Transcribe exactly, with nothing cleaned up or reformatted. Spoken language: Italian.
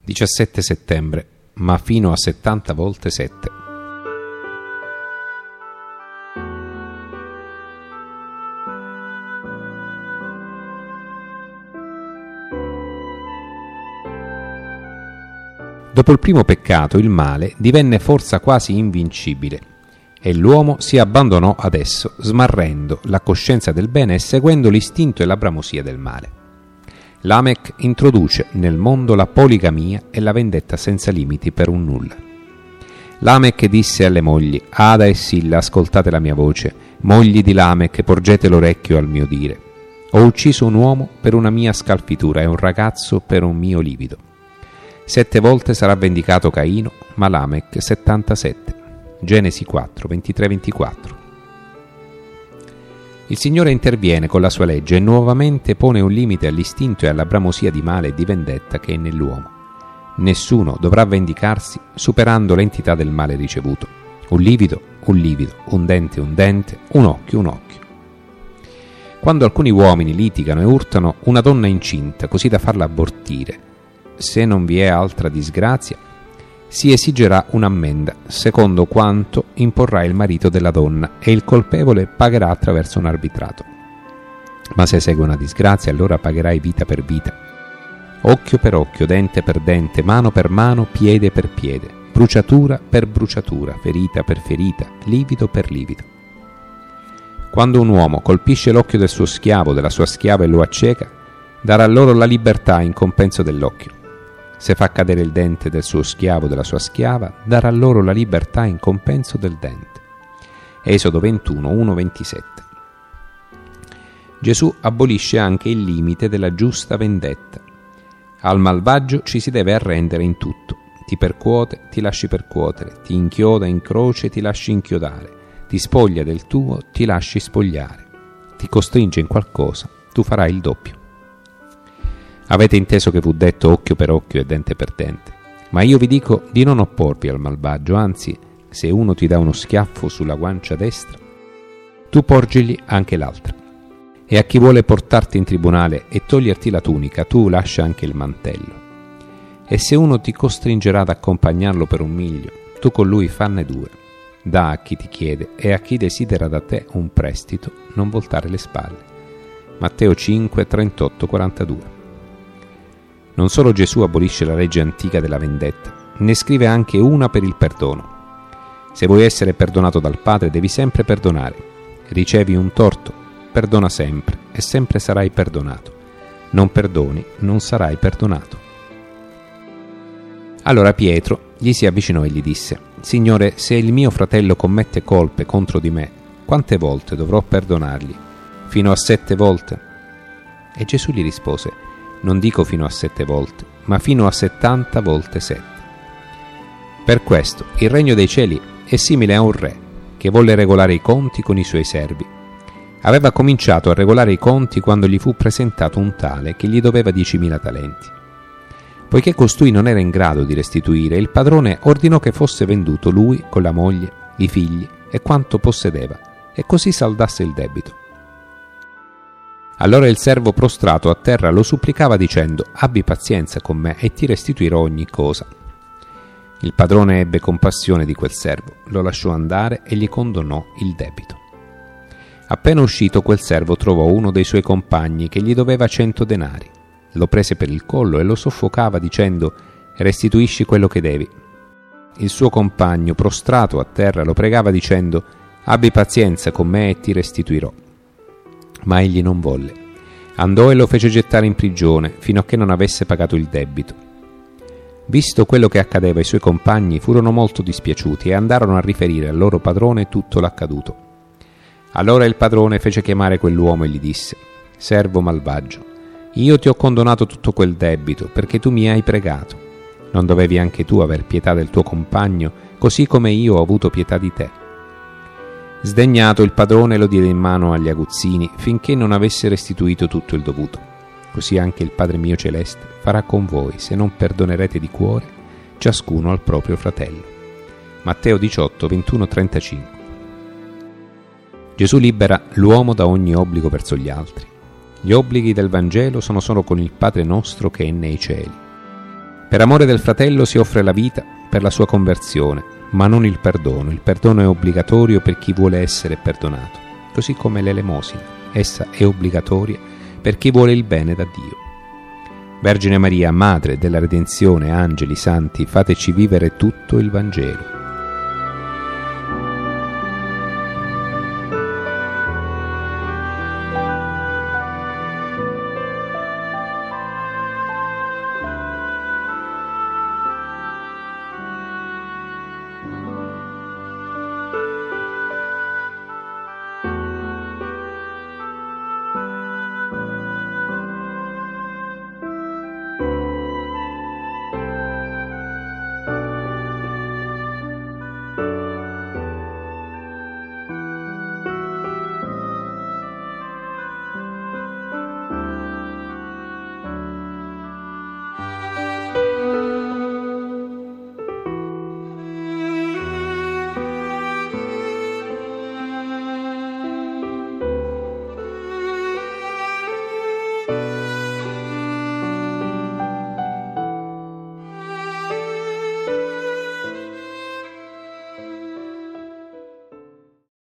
diciassette settembre, ma fino a settanta volte sette. Dopo il primo peccato, il male divenne forza quasi invincibile e l'uomo si abbandonò ad esso, smarrendo la coscienza del bene e seguendo l'istinto e la bramosia del male. Lamech introduce nel mondo la poligamia e la vendetta senza limiti per un nulla. Lamech disse alle mogli: Ada e Silla, ascoltate la mia voce, mogli di Lamech, porgete l'orecchio al mio dire. Ho ucciso un uomo per una mia scalfitura e un ragazzo per un mio livido. Sette volte sarà vendicato Caino, ma Lamech settantasette. Genesi quattro, ventitré ventiquattro. Il Signore interviene con la sua legge e nuovamente pone un limite all'istinto e alla bramosia di male e di vendetta che è nell'uomo. Nessuno dovrà vendicarsi superando l'entità del male ricevuto. Un livido, un livido, un dente, un dente, un occhio, un occhio. Quando alcuni uomini litigano e urtano una donna incinta così da farla abortire, se non vi è altra disgrazia, si esigerà un'ammenda, secondo quanto imporrà il marito della donna, e il colpevole pagherà attraverso un arbitrato. Ma se segue una disgrazia, allora pagherai vita per vita, occhio per occhio, dente per dente, mano per mano, piede per piede, bruciatura per bruciatura, ferita per ferita, livido per livido. Quando un uomo colpisce l'occhio del suo schiavo, della sua schiava e lo acceca, darà loro la libertà in compenso dell'occhio. Se fa cadere il dente del suo schiavo o della sua schiava, darà loro la libertà in compenso del dente. Esodo ventuno, uno ventisette. Gesù abolisce anche il limite della giusta vendetta. Al malvagio ci si deve arrendere in tutto. Ti percuote, ti lasci percuotere, ti inchioda in croce, ti lasci inchiodare, ti spoglia del tuo, ti lasci spogliare, ti costringe in qualcosa, tu farai il doppio. Avete inteso che fu detto occhio per occhio e dente per dente, ma io vi dico di non opporvi al malvagio, anzi, se uno ti dà uno schiaffo sulla guancia destra, tu porgigli anche l'altra. E a chi vuole portarti in tribunale e toglierti la tunica, tu lascia anche il mantello. E se uno ti costringerà ad accompagnarlo per un miglio, tu con lui fanne due. Dà a chi ti chiede e a chi desidera da te un prestito, non voltare le spalle. Matteo cinque, trentotto quarantadue. Non solo Gesù abolisce la legge antica della vendetta, ne scrive anche una per il perdono. Se vuoi essere perdonato dal Padre, devi sempre perdonare. Ricevi un torto, perdona sempre e sempre sarai perdonato. Non perdoni, non sarai perdonato. Allora Pietro gli si avvicinò e gli disse: Signore, se il mio fratello commette colpe contro di me, quante volte dovrò perdonargli? Fino a sette volte? E Gesù gli rispose: Non dico fino a sette volte, ma fino a settanta volte sette. Per questo il regno dei cieli è simile a un re che volle regolare i conti con i suoi servi. Aveva cominciato a regolare i conti quando gli fu presentato un tale che gli doveva diecimila talenti. Poiché costui non era in grado di restituire, il padrone ordinò che fosse venduto lui con la moglie, i figli e quanto possedeva, e così saldasse il debito. Allora il servo prostrato a terra lo supplicava dicendo: Abbi pazienza con me e ti restituirò ogni cosa. Il padrone ebbe compassione di quel servo, lo lasciò andare e gli condonò il debito. Appena uscito, quel servo trovò uno dei suoi compagni che gli doveva cento denari. Lo prese per il collo e lo soffocava dicendo: Restituisci quello che devi. Il suo compagno, prostrato a terra, lo pregava dicendo: Abbi pazienza con me e ti restituirò. Ma egli non volle. Andò e lo fece gettare in prigione fino a che non avesse pagato il debito. Visto quello che accadeva, i suoi compagni furono molto dispiaciuti e andarono a riferire al loro padrone tutto l'accaduto. Allora il padrone fece chiamare quell'uomo e gli disse: Servo malvagio, io ti ho condonato tutto quel debito perché tu mi hai pregato. Non dovevi anche tu aver pietà del tuo compagno, così come io ho avuto pietà di te? Sdegnato, il padrone lo diede in mano agli aguzzini finché non avesse restituito tutto il dovuto. Così anche il Padre mio celeste farà con voi se non perdonerete di cuore ciascuno al proprio fratello. Matteo diciotto, ventuno trentacinque. Gesù libera l'uomo da ogni obbligo verso gli altri. Gli obblighi del Vangelo sono solo con il Padre nostro che è nei cieli. Per amore del fratello si offre la vita per la sua conversione, ma non il perdono. Il perdono è obbligatorio per chi vuole essere perdonato, così come l'elemosina. Essa è obbligatoria per chi vuole il bene da Dio. Vergine Maria, Madre della Redenzione, angeli, santi, fateci vivere tutto il Vangelo.